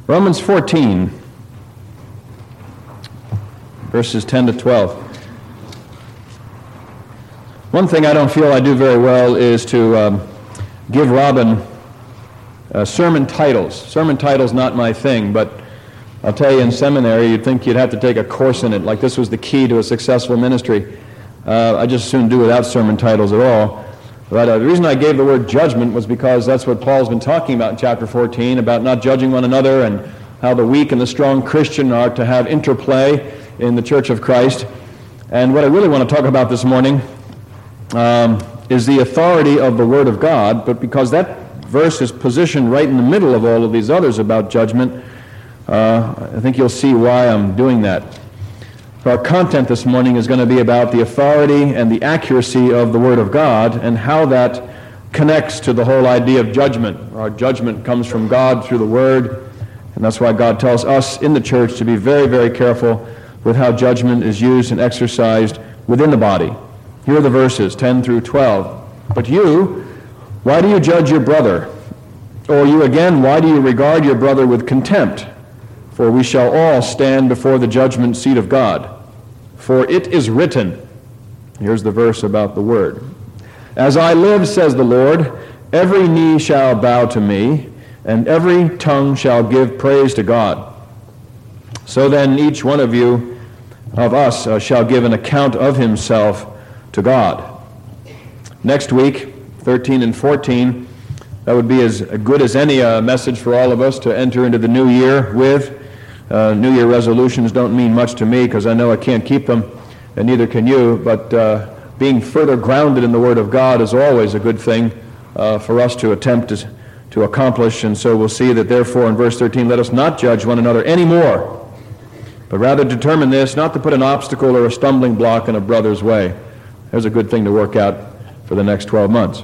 Romans 14, verses 10 to 12. One thing I don't feel I do very well is to give Robin sermon titles. Sermon titles not my thing, but I'll tell you, in seminary, you'd think you'd have to take a course in it, like this was the key to a successful ministry. I just soon do without sermon titles at all. But the reason I gave the word judgment was because that's what Paul's been talking about in chapter 14, about not judging one another and how the weak and the strong Christian are to have interplay in the Church of Christ. And what I really want to talk about this morning is the authority of the Word of God, but because that verse is positioned right in the middle of all of these others about judgment, I think you'll see why I'm doing that. Our content this morning is going to be about the authority and the accuracy of the Word of God and how that connects to the whole idea of judgment. Our judgment comes from God through the Word, and that's why God tells us in the church to be very, very careful with how judgment is used and exercised within the body. Here are the verses, 10 through 12. But you, why do you judge your brother? Or you again, why do you regard your brother with contempt? For we shall all stand before the judgment seat of God. For it is written, here's the verse about the Word, as I live, says the Lord, every knee shall bow to me, and every tongue shall give praise to God. So then each one of you, of us, shall give an account of himself to God. Next week, 13 and 14, that would be as good as any message for all of us to enter into the new year with. New Year resolutions don't mean much to me because I know I can't keep them, and neither can you, but being further grounded in the Word of God is always a good thing for us to attempt to accomplish. And so we'll see that therefore in verse 13, let us not judge one another anymore, but rather determine this, not to put an obstacle or a stumbling block in a brother's way. There's a good thing to work out for the next 12 months.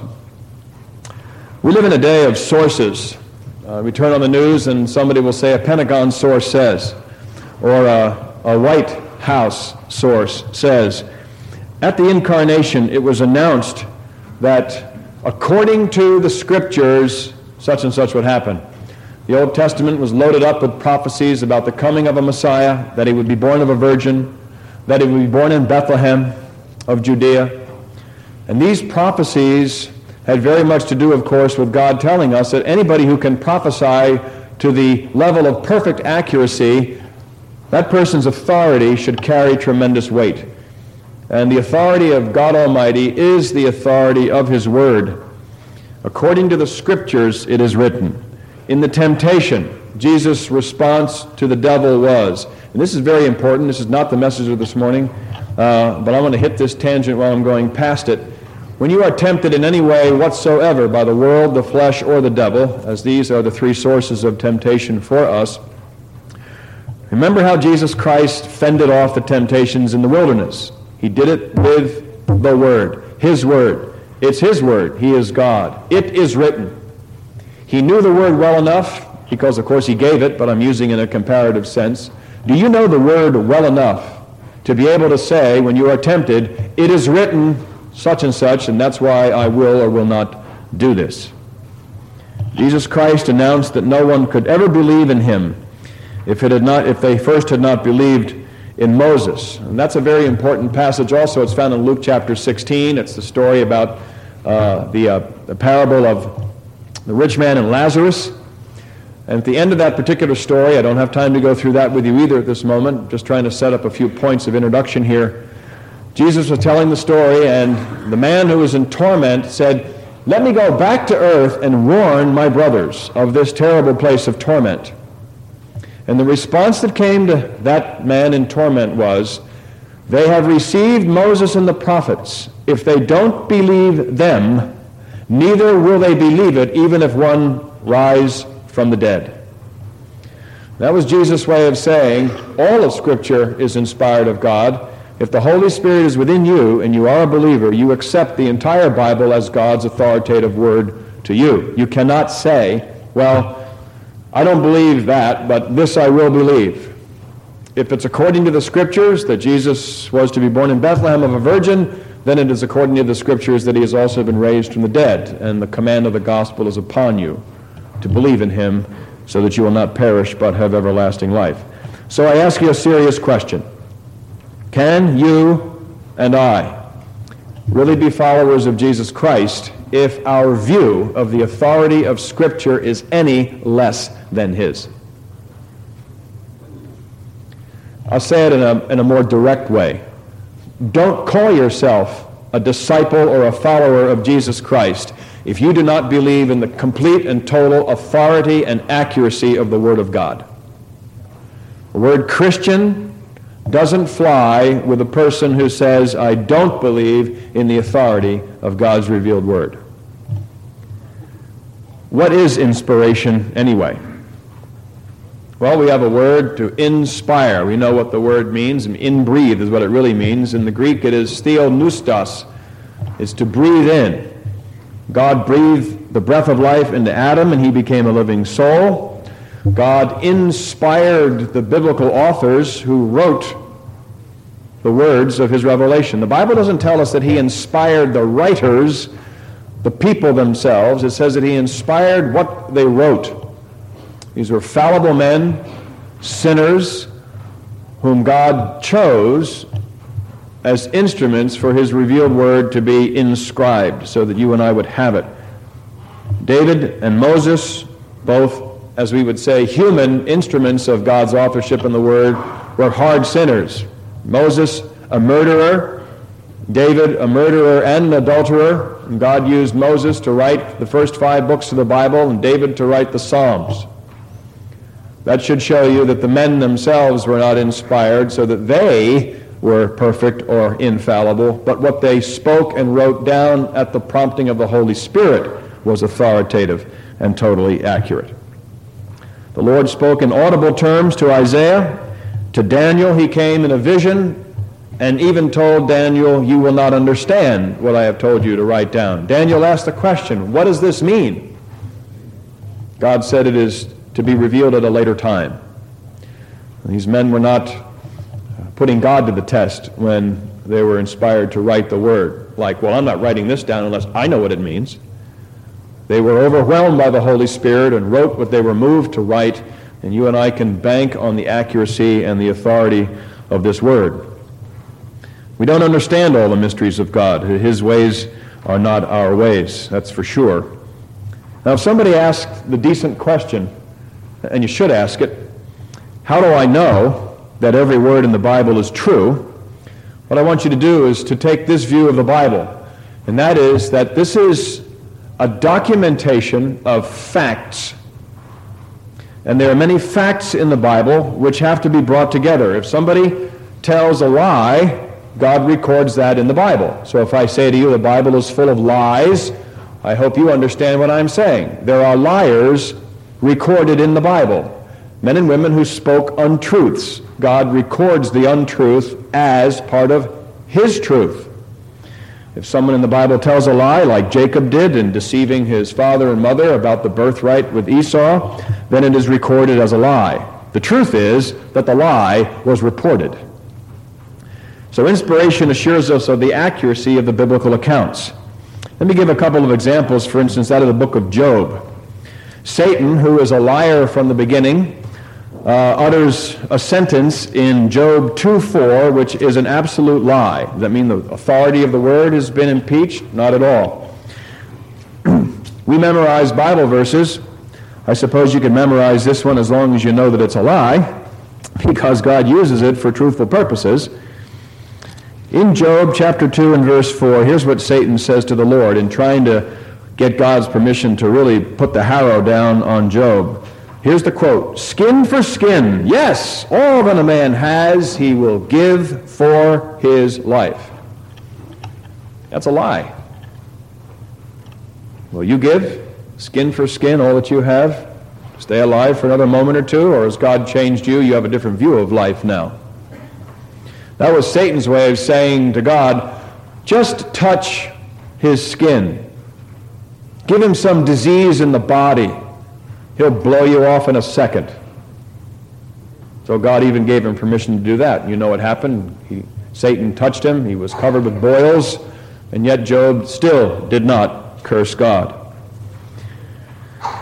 We live in a day of sources. We turn on the news and somebody will say a Pentagon source says, or a White House source says. At the Incarnation, it was announced that according to the Scriptures, such and such would happen. The Old Testament was loaded up with prophecies about the coming of a Messiah, that he would be born of a virgin, that he would be born in Bethlehem of Judea. And these prophecies had very much to do, of course, with God telling us that anybody who can prophesy to the level of perfect accuracy, that person's authority should carry tremendous weight. And the authority of God Almighty is the authority of His Word. According to the Scriptures, it is written. In the temptation, Jesus' response to the devil was, and this is very important, this is not the message of this morning, but I want to hit this tangent while I'm going past it. When you are tempted in any way whatsoever by the world, the flesh, or the devil, as these are the three sources of temptation for us, remember how Jesus Christ fended off the temptations in the wilderness. He did it with the Word, His Word. It's His Word. He is God. It is written. He knew the Word well enough, because of course He gave it, but I'm using it in a comparative sense. Do you know the Word well enough to be able to say, when you are tempted, it is written such and such, and that's why I will or will not do this? Jesus Christ announced that no one could ever believe in Him if they first had not believed in Moses. And that's a very important passage also. It's found in Luke chapter 16. It's the story about the parable of the rich man and Lazarus. And at the end of that particular story, I don't have time to go through that with you either at this moment, just trying to set up a few points of introduction here. Jesus was telling the story, and the man who was in torment said, "Let me go back to earth and warn my brothers of this terrible place of torment." And the response that came to that man in torment was, "They have received Moses and the prophets. If they don't believe them, neither will they believe it, even if one rise from the dead." That was Jesus' way of saying all of Scripture is inspired of God. If the Holy Spirit is within you and you are a believer, you accept the entire Bible as God's authoritative word to you. You cannot say, well, I don't believe that, but this I will believe. If it's according to the Scriptures that Jesus was to be born in Bethlehem of a virgin, then it is according to the Scriptures that He has also been raised from the dead, and the command of the gospel is upon you to believe in Him so that you will not perish but have everlasting life. So I ask you a serious question. Can you and I really be followers of Jesus Christ if our view of the authority of Scripture is any less than his? I'll say it in a more direct way. Don't call yourself a disciple or a follower of Jesus Christ if you do not believe in the complete and total authority and accuracy of the Word of God. The word Christian doesn't fly with a person who says, I don't believe in the authority of God's revealed Word. What is inspiration anyway? Well, we have a word to inspire. We know what the word means. In-breathe is what it really means. In the Greek, it is theopneustos. It's to breathe in. God breathed the breath of life into Adam, and he became a living soul. God inspired the biblical authors who wrote the words of his revelation. The Bible doesn't tell us that he inspired the writers, the people themselves. It says that he inspired what they wrote. These were fallible men, sinners, whom God chose as instruments for his revealed word to be inscribed so that you and I would have it. David and Moses, both, as we would say, human instruments of God's authorship in the word, were hard sinners. Moses, a murderer. David, a murderer and an adulterer. And God used Moses to write the first 5 books of the Bible and David to write the Psalms. That should show you that the men themselves were not inspired so that they were perfect or infallible, but what they spoke and wrote down at the prompting of the Holy Spirit was authoritative and totally accurate. The Lord spoke in audible terms to Isaiah. To Daniel he came in a vision and even told Daniel, you will not understand what I have told you to write down. Daniel asked the question, what does this mean? God said it is to be revealed at a later time. These men were not putting God to the test when they were inspired to write the word. Like, well, I'm not writing this down unless I know what it means. They were overwhelmed by the Holy Spirit and wrote what they were moved to write, and you and I can bank on the accuracy and the authority of this word. We don't understand all the mysteries of God. His ways are not our ways, that's for sure. Now, if somebody asks the decent question, and you should ask it, how do I know that every word in the Bible is true? What I want you to do is to take this view of the Bible, and that is that this is a documentation of facts. And there are many facts in the Bible which have to be brought together. If somebody tells a lie, God records that in the Bible. So if I say to you the Bible is full of lies, I hope you understand what I'm saying. There are liars recorded in the Bible. Men and women who spoke untruths. God records the untruth as part of his truth. If someone in the Bible tells a lie, like Jacob did in deceiving his father and mother about the birthright with Esau, then it is recorded as a lie. The truth is that the lie was reported. So inspiration assures us of the accuracy of the biblical accounts. Let me give a couple of examples, for instance, out of the book of Job. Satan, who is a liar from the beginning, utters a sentence in Job 2:4, which is an absolute lie. Does that mean the authority of the word has been impeached? Not at all. We memorize Bible verses. I suppose you can memorize this one as long as you know that it's a lie, because God uses it for truthful purposes. In Job chapter 2 and verse 4, here's what Satan says to the Lord in trying to get God's permission to really put the harrow down on Job. Here's the quote, "Skin for skin, yes, all that a man has he will give for his life." That's a lie. Will you give skin for skin all that you have? Stay alive for another moment or two, or has God changed you? You have a different view of life now. That was Satan's way of saying to God, just touch his skin. Give him some disease in the body. He'll blow you off in a second. So God even gave him permission to do that. You know what happened? Satan touched him. He was covered with boils, and yet Job still did not curse God.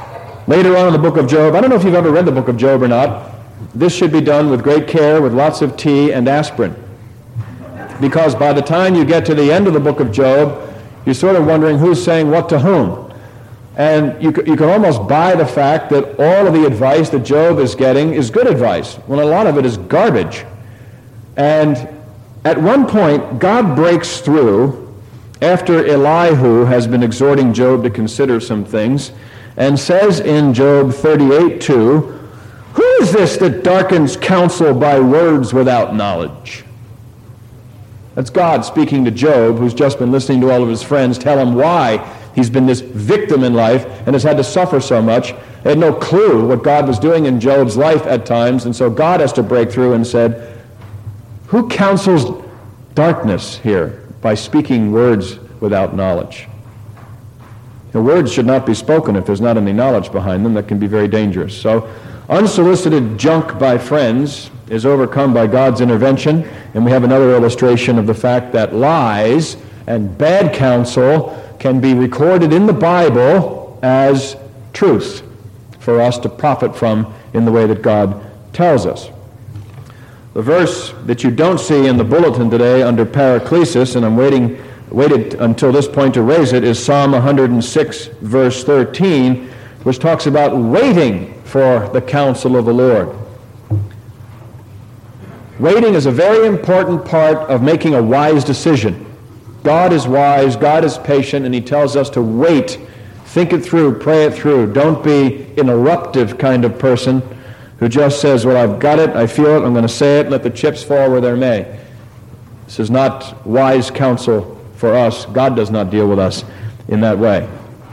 Later on in the book of Job, I don't know if you've ever read the book of Job or not. This should be done with great care, with lots of tea and aspirin. Because by the time you get to the end of the book of Job, you're sort of wondering who's saying what to whom. And you can almost buy the fact that all of the advice that Job is getting is good advice, when a lot of it is garbage. And at one point, God breaks through after Elihu has been exhorting Job to consider some things, and says in Job 38:2, "Who is this that darkens counsel by words without knowledge?" That's God speaking to Job, who's just been listening to all of his friends tell him why he's been this victim in life and has had to suffer so much. They had no clue what God was doing in Job's life at times, and so God has to break through and said, "Who counsels darkness here by speaking words without knowledge?" The words should not be spoken if there's not any knowledge behind them. That can be very dangerous. So unsolicited junk by friends is overcome by God's intervention, and we have another illustration of the fact that lies and bad counsel can be recorded in the Bible as truth for us to profit from in the way that God tells us. The verse that you don't see in the bulletin today under Paraclesis, and I'm waited until this point to raise it, is Psalm 106, verse 13, which talks about waiting for the counsel of the Lord. Waiting is a very important part of making a wise decision. God is wise, God is patient, and he tells us to wait. Think it through, pray it through. Don't be an eruptive kind of person who just says, well, I've got it, I feel it, I'm going to say it, let the chips fall where they may. This is not wise counsel for us. God does not deal with us in that way.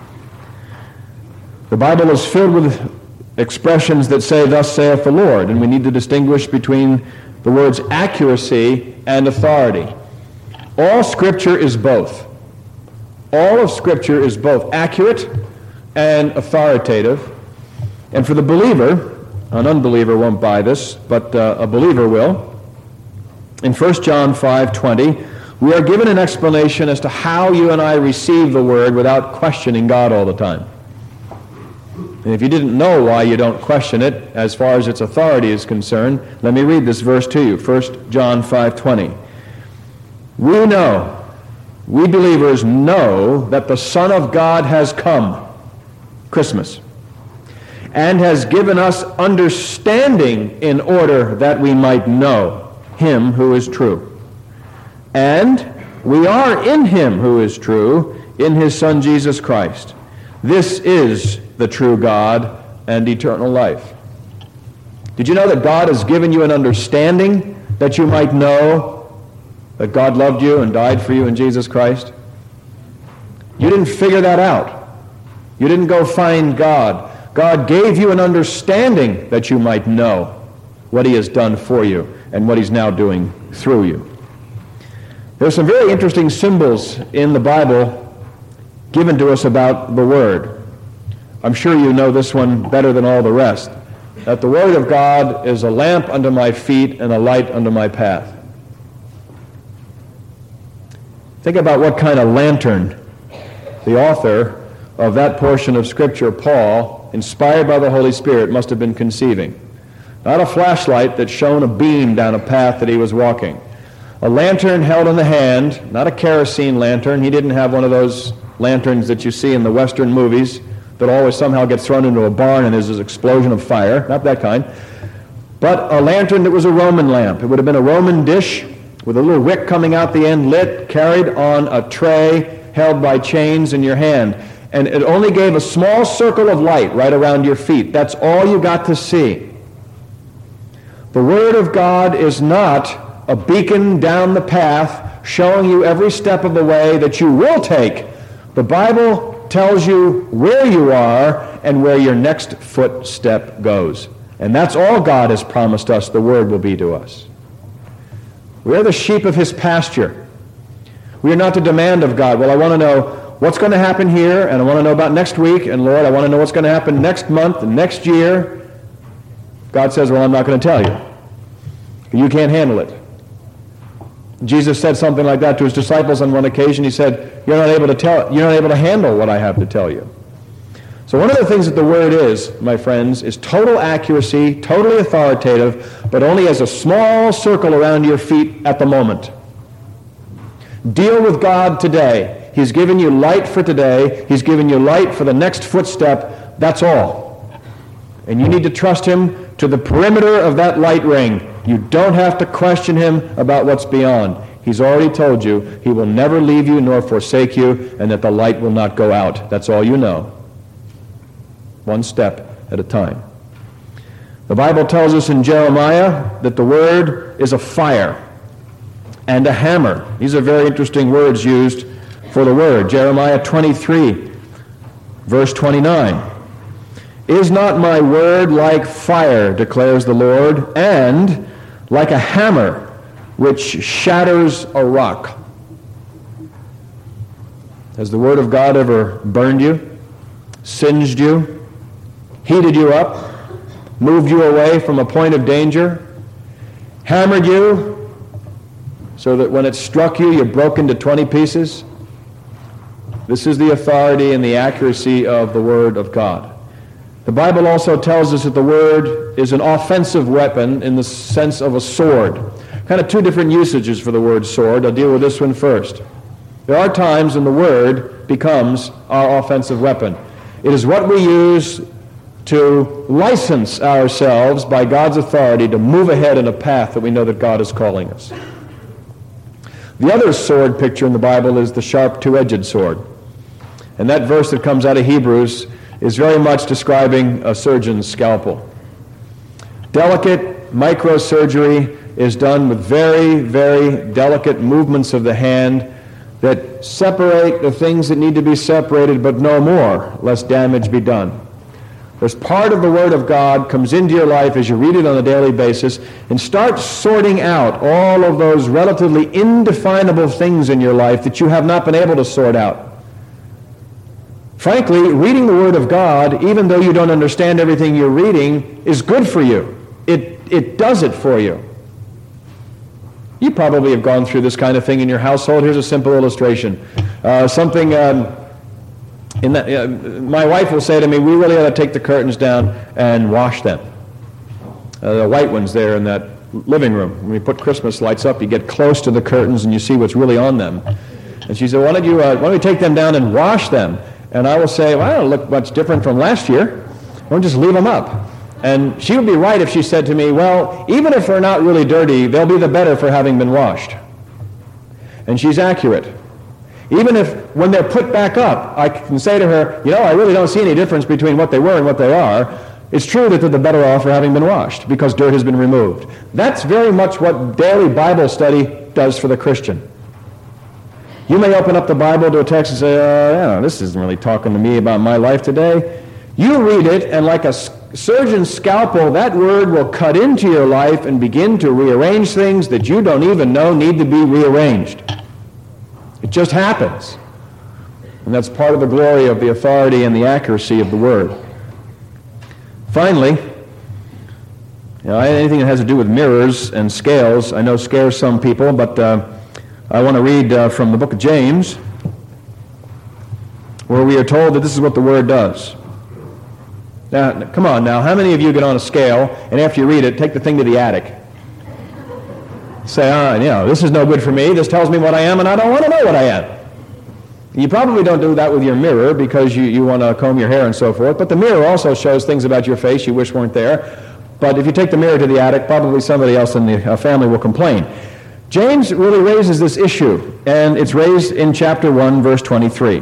The Bible is filled with expressions that say, thus saith the Lord, and we need to distinguish between the words accuracy and authority. All Scripture is both. All of Scripture is both accurate and authoritative. And for the believer, an unbeliever won't buy this, but a believer will. In 1 John 5:20, we are given an explanation as to how you and I receive the Word without questioning God all the time. And if you didn't know why you don't question it as far as its authority is concerned, let me read this verse to you. 1 John 5:20. We know, we believers know that the Son of God has come, Christmas, and has given us understanding in order that we might know him who is true. And we are in him who is true, in his Son Jesus Christ. This is the true God and eternal life. Did you know that God has given you an understanding that you might know that God loved you and died for you in Jesus Christ? You didn't figure that out. You didn't go find God. God gave you an understanding that you might know what he has done for you and what he's now doing through you. There are some very interesting symbols in the Bible given to us about the Word. I'm sure you know this one better than all the rest, that the Word of God is a lamp unto my feet and a light unto my path. Think about what kind of lantern the author of that portion of Scripture, Paul, inspired by the Holy Spirit, must have been conceiving. Not a flashlight that shone a beam down a path that he was walking. A lantern held in the hand, not a kerosene lantern. He didn't have one of those lanterns that you see in the Western movies that always somehow gets thrown into a barn and there's this explosion of fire. Not that kind. But a lantern that was a Roman lamp. It would have been a Roman dish with a little wick coming out the end, lit, carried on a tray, held by chains in your hand. And it only gave a small circle of light right around your feet. That's all you got to see. The Word of God is not a beacon down the path showing you every step of the way that you will take. The Bible tells you where you are and where your next footstep goes. And that's all God has promised us the Word will be to us. We are the sheep of his pasture. We are not to demand of God, well, I want to know what's going to happen here, and I want to know about next week, and Lord, I want to know what's going to happen next month and next year. God says, well, I'm not going to tell you. You can't handle it. Jesus said something like that to his disciples on one occasion. He said, you're not able to handle what I have to tell you. So one of the things that the Word is, my friends, is total accuracy, totally authoritative, but only as a small circle around your feet at the moment. Deal with God today. He's given you light for today. He's given you light for the next footstep. That's all. And you need to trust Him to the perimeter of that light ring. You don't have to question Him about what's beyond. He's already told you He will never leave you nor forsake you, and that the light will not go out. That's all you know. One step at a time. The Bible tells us in Jeremiah that the Word is a fire and a hammer. These are very interesting words used for the Word. Jeremiah 23, verse 29. Is not my word like fire, declares the Lord, and like a hammer which shatters a rock? Has the Word of God ever burned you, singed you, heated you up, moved you away from a point of danger, hammered you so that when it struck you, you broke into 20 pieces? This is the authority and the accuracy of the Word of God. The Bible also tells us that the Word is an offensive weapon in the sense of a sword. Kind of two different usages for the word sword. I'll deal with this one first. There are times when the Word becomes our offensive weapon. It is what we use to license ourselves by God's authority to move ahead in a path that we know that God is calling us. The other sword picture in the Bible is the sharp two-edged sword. And that verse that comes out of Hebrews is very much describing a surgeon's scalpel. Delicate microsurgery is done with very, very delicate movements of the hand that separate the things that need to be separated, but no more, lest damage be done. There's part of the Word of God comes into your life as you read it on a daily basis and start sorting out all of those relatively indefinable things in your life that you have not been able to sort out. Frankly, reading the Word of God, even though you don't understand everything you're reading, is good for you. It does it for you. You probably have gone through this kind of thing in your household. Here's a simple illustration. My wife will say to me, we really ought to take the curtains down and wash them. The white ones there in that living room. When we put Christmas lights up, you get close to the curtains and you see what's really on them. And she said, why don't we take them down and wash them? And I will say, well, I don't look much different from last year. We'll just leave them up. And she would be right if she said to me, well, even if they're not really dirty, they'll be the better for having been washed. And she's accurate. Even if, when they're put back up, I can say to her, I really don't see any difference between what they were and what they are. It's true that they're the better off for having been washed, because dirt has been removed. That's very much what daily Bible study does for the Christian. You may open up the Bible to a text and say, this isn't really talking to me about my life today. You read it, and like a surgeon's scalpel, that word will cut into your life and begin to rearrange things that you don't even know need to be rearranged. It just happens. And that's part of the glory of the authority and the accuracy of the Word. Finally, anything that has to do with mirrors and scales, I know scares some people, but I want to read from the book of James, where we are told that this is what the Word does. Now, come on now, how many of you get on a scale, and after you read it, take the thing to the attic? Say, this is no good for me, this tells me what I am, and I don't want to know what I am. You probably don't do that with your mirror because you want to comb your hair and so forth, but the mirror also shows things about your face you wish weren't there. But if you take the mirror to the attic, probably somebody else in the family will complain. James really raises this issue, and it's raised in chapter 1, verse 23.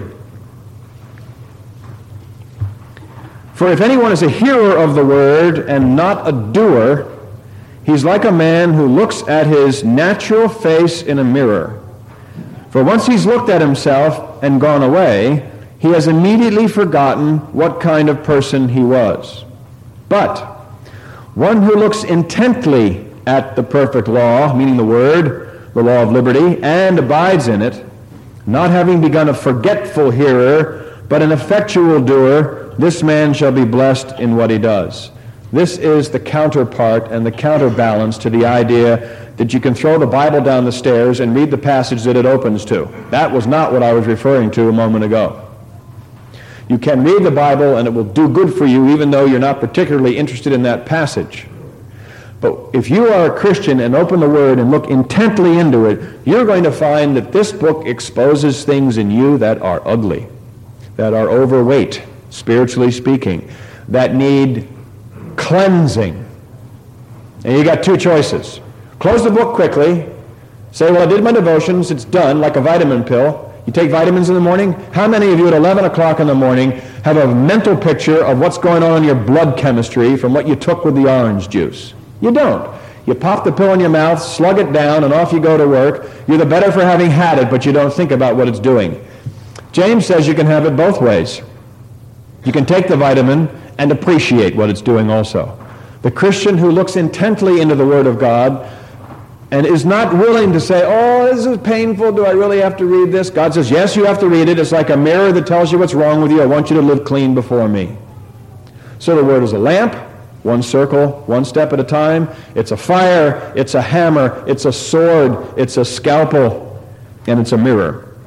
For if anyone is a hearer of the word and not a doer, he's like a man who looks at his natural face in a mirror. For once he's looked at himself and gone away, he has immediately forgotten what kind of person he was. But one who looks intently at the perfect law, meaning the word, the law of liberty, and abides in it, not having begun a forgetful hearer, but an effectual doer, this man shall be blessed in what he does. This is the counterpart and the counterbalance to the idea that you can throw the Bible down the stairs and read the passage that it opens to. That was not what I was referring to a moment ago. You can read the Bible and it will do good for you even though you're not particularly interested in that passage. But if you are a Christian and open the Word and look intently into it, you're going to find that this book exposes things in you that are ugly, that are overweight, spiritually speaking, that need cleansing. And you got two choices. Close the book quickly. Say, well, I did my devotions. It's done, like a vitamin pill. You take vitamins in the morning. How many of you at 11 o'clock in the morning have a mental picture of what's going on in your blood chemistry from what you took with the orange juice? You don't. You pop the pill in your mouth, slug it down, and off you go to work. You're the better for having had it, but you don't think about what it's doing. James says you can have it both ways. You can take the vitamin and appreciate what it's doing also. The Christian who looks intently into the Word of God and is not willing to say, oh, this is painful, do I really have to read this? God says, yes, you have to read it. It's like a mirror that tells you what's wrong with you. I want you to live clean before me. So the Word is a lamp, one circle, one step at a time. It's a fire, it's a hammer, it's a sword, it's a scalpel, and it's a mirror.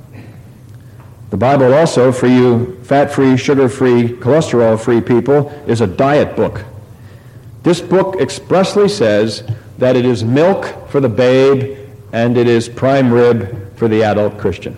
The Bible also, for you fat-free, sugar-free, cholesterol-free people, is a diet book. This book expressly says that it is milk for the babe and it is prime rib for the adult Christian.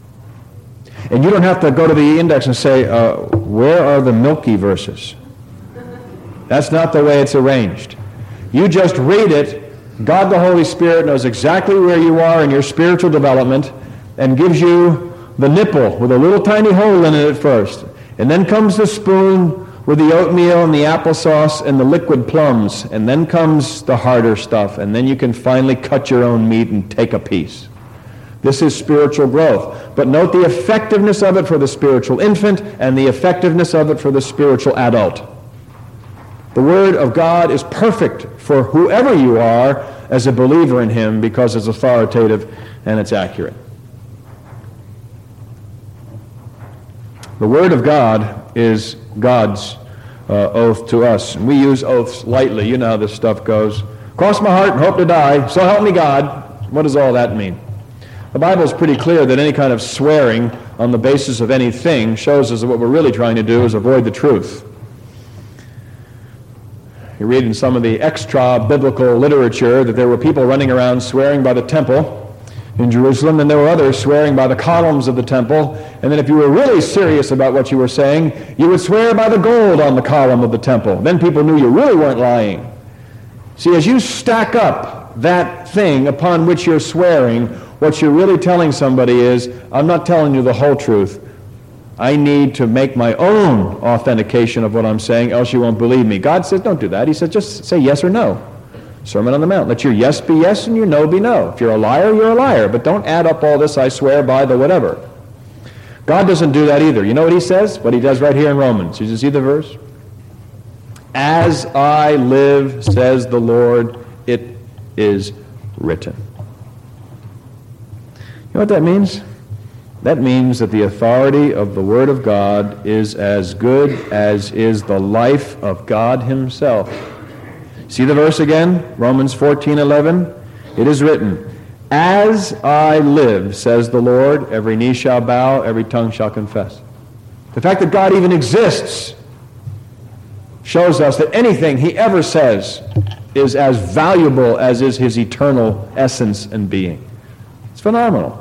And you don't have to go to the index and say, where are the milky verses? That's not the way it's arranged. You just read it. God the Holy Spirit knows exactly where you are in your spiritual development and gives you the nipple with a little tiny hole in it at first. And then comes the spoon with the oatmeal and the applesauce and the liquid plums, and then comes the harder stuff, and then you can finally cut your own meat and take a piece. This is spiritual growth. But note the effectiveness of it for the spiritual infant and the effectiveness of it for the spiritual adult. The Word of God is perfect for whoever you are as a believer in Him because it's authoritative and it's accurate. The Word of God is God's oath to us. And we use oaths lightly. You know how this stuff goes. Cross my heart and hope to die, so help me God. What does all that mean? The Bible is pretty clear that any kind of swearing on the basis of anything shows us that what we're really trying to do is avoid the truth. You read in some of the extra-biblical literature that there were people running around swearing by the temple in Jerusalem, and there were others swearing by the columns of the temple, and then if you were really serious about what you were saying, you would swear by the gold on the column of the temple. Then people knew you really weren't lying. See, as you stack up that thing upon which you're swearing, what you're really telling somebody is, I'm not telling you the whole truth. I need to make my own authentication of what I'm saying, else you won't believe me. God says, don't do that. He says, just say yes or no. Sermon on the Mount. Let your yes be yes and your no be no. If you're a liar, you're a liar. But don't add up all this, I swear by the whatever. God doesn't do that either. You know what He says? What He does right here in Romans. You see the verse? As I live, says the Lord, it is written. You know what that means? That means that the authority of the Word of God is as good as is the life of God Himself. See the verse again? Romans 14:11. It is written, as I live, says the Lord, every knee shall bow, every tongue shall confess. The fact that God even exists shows us that anything He ever says is as valuable as is His eternal essence and being. It's phenomenal.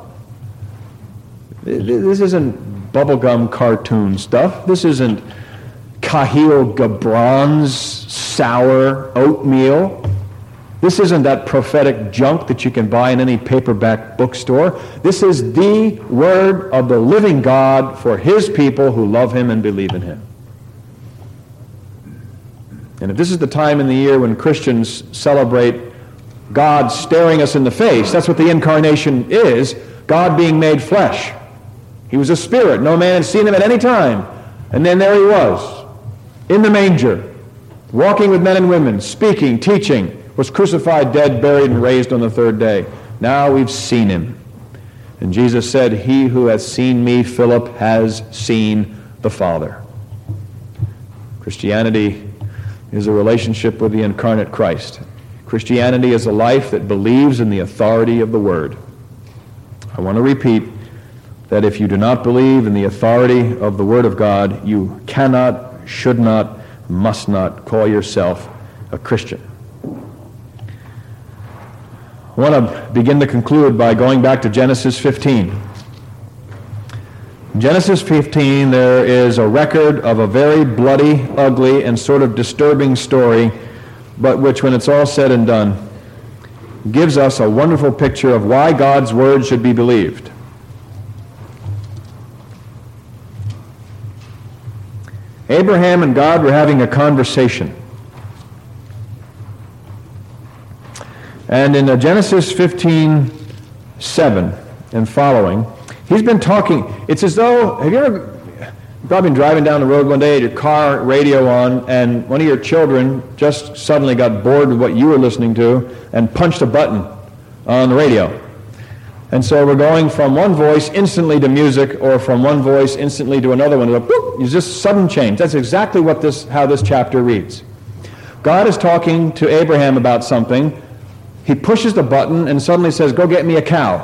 This isn't bubblegum cartoon stuff. This isn't Kahlil Gibran's sour oatmeal. This isn't that prophetic junk that you can buy in any paperback bookstore. This is the Word of the living God for His people who love Him and believe in Him. And if this is the time in the year when Christians celebrate God staring us in the face, that's what the incarnation is, God being made flesh. He was a spirit. No man had seen Him at any time. And then there He was, in the manger, walking with men and women, speaking, teaching, was crucified, dead, buried, and raised on the third day. Now we've seen Him. And Jesus said, he who has seen me, Philip, has seen the Father. Christianity is a relationship with the incarnate Christ. Christianity is a life that believes in the authority of the Word. I want to repeat that if you do not believe in the authority of the Word of God, you cannot, should not, must not call yourself a Christian. I want to begin to conclude by going back to Genesis 15. In Genesis 15, there is a record of a very bloody, ugly, and sort of disturbing story, but which, when it's all said and done, gives us a wonderful picture of why God's Word should be believed. Abraham and God were having a conversation. And in Genesis 15:7 and following, he's been talking. It's as though, have you ever probably been driving down the road one day, had your car radio on, and one of your children just suddenly got bored with what you were listening to and punched a button on the radio. And so we're going from one voice instantly to music, or from one voice instantly to another one. It's just sudden change. That's exactly how this chapter reads. God is talking to Abraham about something. He pushes the button and suddenly says, "Go get me a cow."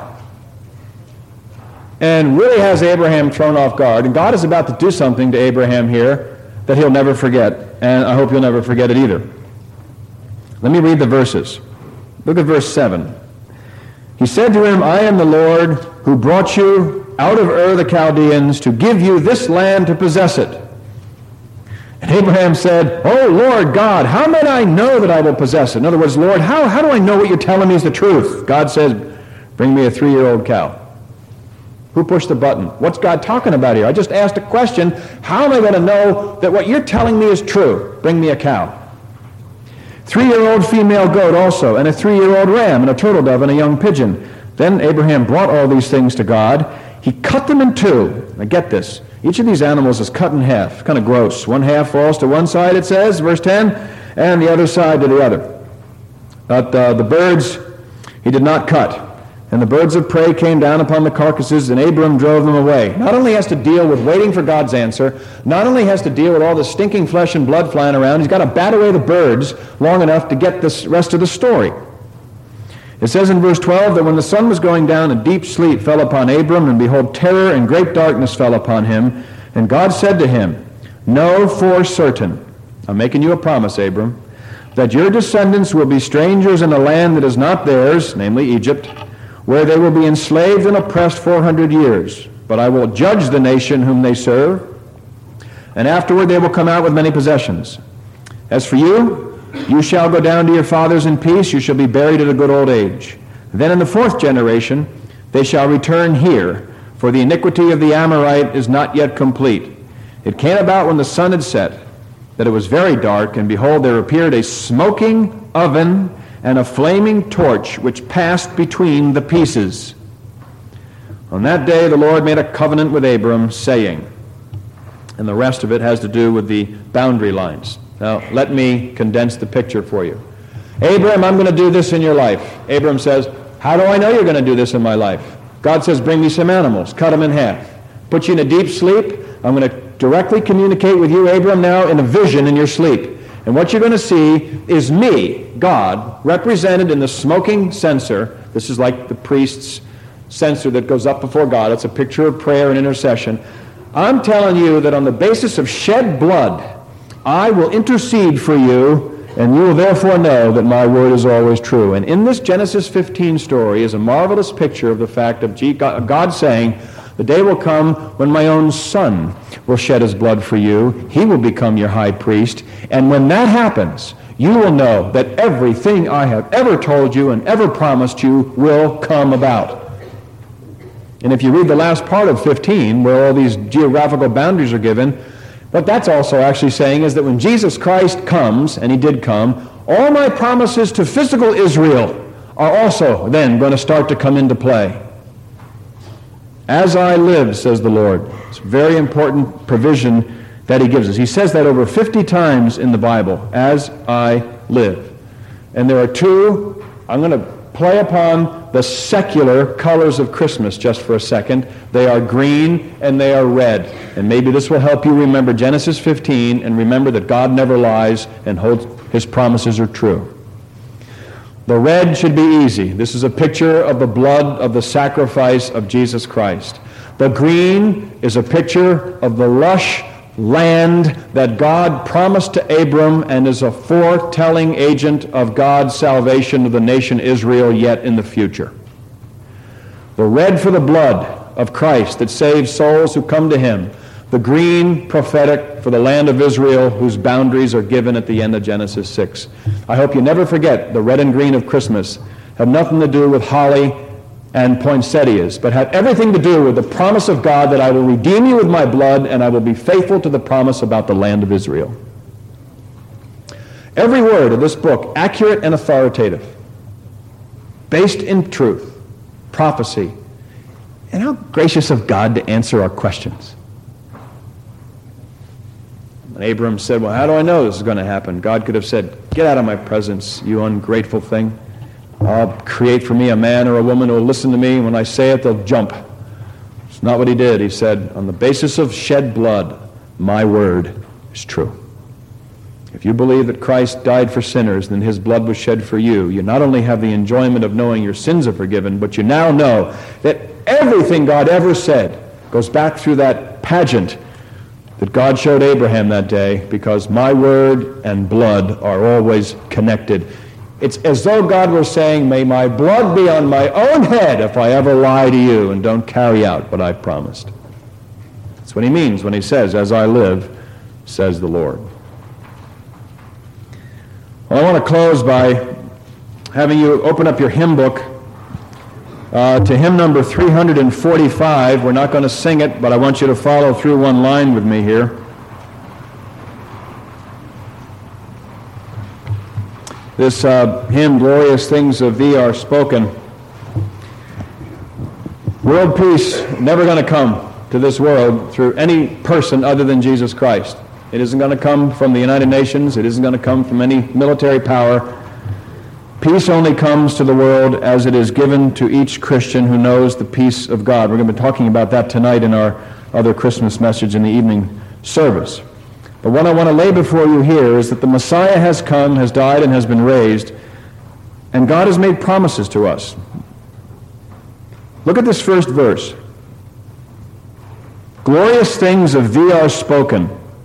And really has Abraham thrown off guard. And God is about to do something to Abraham here that he'll never forget. And I hope you'll never forget it either. Let me read the verses. Look at verse 7. He said to him, "I am the Lord who brought you out of Ur the Chaldeans to give you this land to possess it." And Abraham said, "Oh, Lord God, how may I know that I will possess it?" In other words, Lord, how do I know what you're telling me is the truth? God says, "Bring me a 3-year-old cow." Who pushed the button? What's God talking about here? I just asked a question. How am I going to know that what you're telling me is true? Bring me a cow. 3-year-old female goat also, and a 3-year-old ram, and a turtle dove, and a young pigeon. Then Abraham brought all these things to God. He cut them in two. Now get this. Each of these animals is cut in half. Kind of gross. One half falls to one side, it says, verse 10, and the other side to the other. But the birds he did not cut. And the birds of prey came down upon the carcasses, and Abram drove them away. Not only has to deal with waiting for God's answer, not only has to deal with all the stinking flesh and blood flying around, he's got to bat away the birds long enough to get the rest of the story. It says in verse 12 that when the sun was going down, a deep sleep fell upon Abram, and behold, terror and great darkness fell upon him. And God said to him, "Know for certain," I'm making you a promise, Abram, "that your descendants will be strangers in a land that is not theirs," namely Egypt, "where they will be enslaved and oppressed 400 years. But I will judge the nation whom they serve, and afterward they will come out with many possessions. As for you, you shall go down to your fathers in peace. You shall be buried at a good old age. Then in the 4th generation they shall return here, for the iniquity of the Amorite is not yet complete. It came about when the sun had set, that it was very dark, and behold, there appeared a smoking oven and a flaming torch which passed between the pieces. On that day the Lord made a covenant with Abram, saying," and the rest of it has to do with the boundary lines. Now, let me condense the picture for you. "Abram, I'm going to do this in your life." Abram says, "How do I know you're going to do this in my life?" God says, "Bring me some animals, cut them in half, put you in a deep sleep. I'm going to directly communicate with you, Abram, now in a vision in your sleep. And what you're going to see is me, God, represented in the smoking censer." This is like the priest's censer that goes up before God. It's a picture of prayer and intercession. "I'm telling you that on the basis of shed blood, I will intercede for you, and you will therefore know that my word is always true." And in this Genesis 15 story is a marvelous picture of the fact of God saying, "The day will come when my own son will shed his blood for you. He will become your high priest. And when that happens, you will know that everything I have ever told you and ever promised you will come about." And if you read the last part of 15, where all these geographical boundaries are given, what that's also actually saying is that when Jesus Christ comes, and he did come, all my promises to physical Israel are also then going to start to come into play. "As I live," says the Lord. It's a very important provision that he gives us. He says that over 50 times in the Bible, "as I live." And there are two, I'm going to play upon the secular colors of Christmas just for a second. They are green and they are red. And maybe this will help you remember Genesis 15 and remember that God never lies and his promises are true. The red should be easy. This is a picture of the blood of the sacrifice of Jesus Christ. The green is a picture of the lush land that God promised to Abram and is a foretelling agent of God's salvation of the nation Israel yet in the future. The red for the blood of Christ that saves souls who come to him. The green, prophetic for the land of Israel whose boundaries are given at the end of Genesis 6. I hope you never forget the red and green of Christmas have nothing to do with holly and poinsettias, but have everything to do with the promise of God that I will redeem you with my blood and I will be faithful to the promise about the land of Israel. Every word of this book, accurate and authoritative, based in truth, prophecy, and how gracious of God to answer our questions. When Abram said, well, how do I know this is going to happen? God could have said, get out of my presence, you ungrateful thing. I'll create for me a man or a woman who will listen to me. When I say it, they'll jump. It's not what he did. He said, on the basis of shed blood, my word is true. If you believe that Christ died for sinners, then his blood was shed for you. You not only have the enjoyment of knowing your sins are forgiven, but you now know that everything God ever said goes back through that pageant that God showed Abraham that day, because my word and blood are always connected. It's as though God were saying, may my blood be on my own head if I ever lie to you and don't carry out what I've promised. That's what he means when he says, as I live, says the Lord. Well, I want to close by having you open up your hymn book to hymn number 345. We're not going to sing it, but I want you to follow through one line with me here. This hymn, Glorious Things of Thee Are Spoken. World peace never going to come to this world through any person other than Jesus Christ. It isn't going to come from the United Nations. It isn't going to come from any military power. Peace only comes to the world as it is given to each Christian who knows the peace of God. We're going to be talking about that tonight in our other Christmas message in the evening service. But what I want to lay before you here is that the Messiah has come, has died, and has been raised, and God has made promises to us. Look at this first verse. Glorious things of thee are spoken,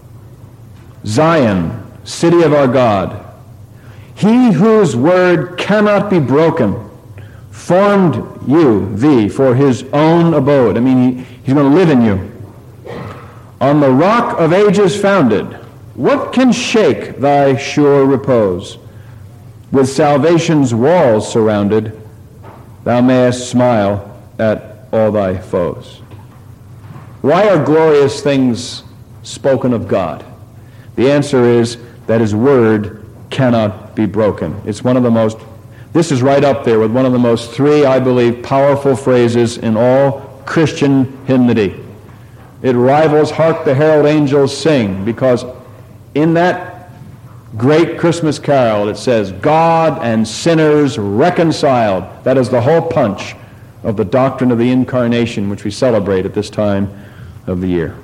Zion, city of our God. He whose word cannot be broken formed you, thee, for his own abode. I mean, he's going to live in you. On the rock of ages founded, what can shake thy sure repose? With salvation's walls surrounded, thou mayest smile at all thy foes. Why are glorious things spoken of God? The answer is that his word cannot be broken. It's one of the most, this is right up there with one of the most three, I believe, powerful phrases in all Christian hymnody. It rivals Hark the Herald Angels Sing, because in that great Christmas carol it says, God and sinners reconciled. That is the whole punch of the doctrine of the Incarnation, which we celebrate at this time of the year.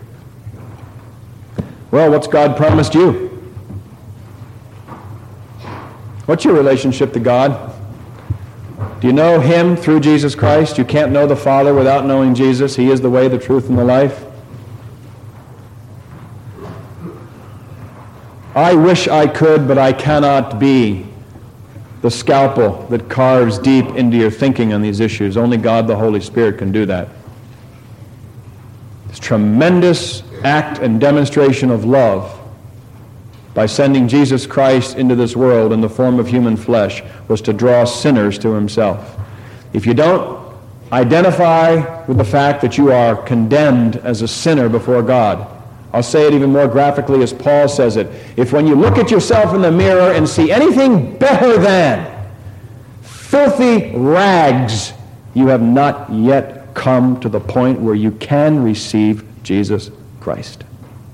Well, what's God promised you? What's your relationship to God? Do you know him through Jesus Christ? You can't know the Father without knowing Jesus. He is the way, the truth, and the life. I wish I could, but I cannot be the scalpel that carves deep into your thinking on these issues. Only God, the Holy Spirit, can do that. This tremendous act and demonstration of love by sending Jesus Christ into this world in the form of human flesh was to draw sinners to himself. If you don't identify with the fact that you are condemned as a sinner before God, I'll say it even more graphically as Paul says it. If when you look at yourself in the mirror and see anything better than filthy rags, you have not yet come to the point where you can receive Jesus Christ.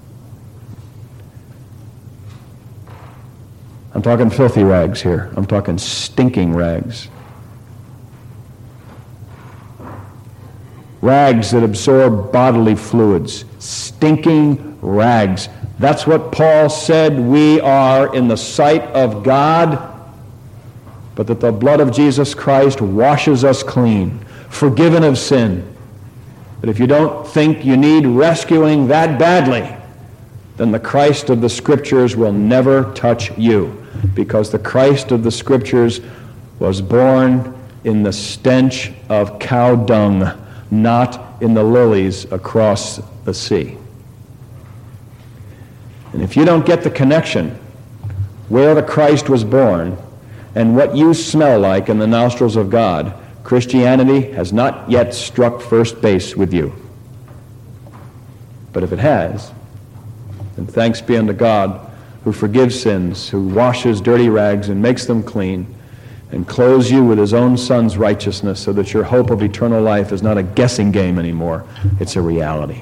I'm talking filthy rags here. I'm talking stinking rags. Rags that absorb bodily fluids. Stinking rags. That's what Paul said we are in the sight of God, but that the blood of Jesus Christ washes us clean, forgiven of sin, But if you don't think you need rescuing that badly, then the Christ of the Scriptures will never touch you, because the Christ of the Scriptures was born in the stench of cow dung, not in the lilies across the sea. And if you don't get the connection where the Christ was born and what you smell like in the nostrils of God, Christianity has not yet struck first base with you. But if it has, then thanks be unto God, who forgives sins, who washes dirty rags and makes them clean, and clothes you with his own Son's righteousness, so that your hope of eternal life is not a guessing game anymore. It's a reality.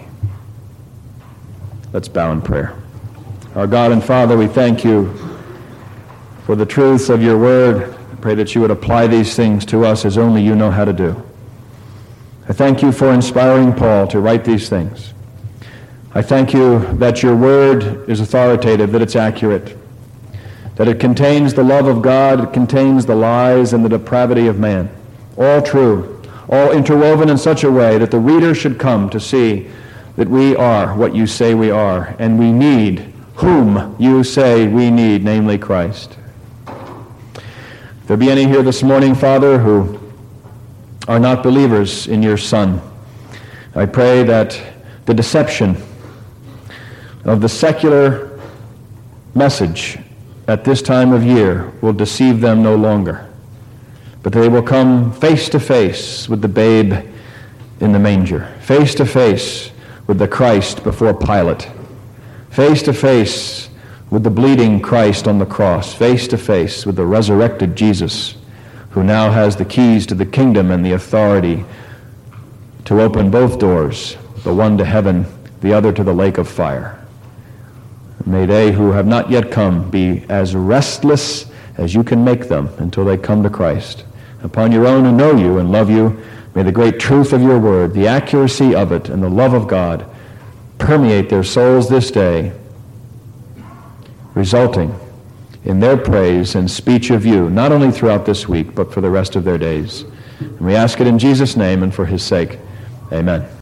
Let's bow in prayer. Our God and Father, we thank you for the truths of your word. I pray that you would apply these things to us as only you know how to do. I thank you for inspiring Paul to write these things. I thank you that your word is authoritative, that it's accurate, that it contains the love of God, it contains the lies and the depravity of man. All true, all interwoven in such a way that the reader should come to see that we are what you say we are, and we need whom you say we need, namely Christ. If there be any here this morning, Father, who are not believers in your Son, I pray that the deception of the secular message at this time of year will deceive them no longer, but they will come face to face with the babe in the manger, face to face with the Christ before Pilate, face to face with the bleeding Christ on the cross, face to face with the resurrected Jesus, who now has the keys to the kingdom and the authority to open both doors, the one to heaven, the other to the lake of fire. May they who have not yet come be as restless as you can make them until they come to Christ. Upon your own who know you and love you, may the great truth of your word, the accuracy of it, and the love of God permeate their souls this day, resulting in their praise and speech of you, not only throughout this week, but for the rest of their days. And we ask it in Jesus' name and for his sake. Amen.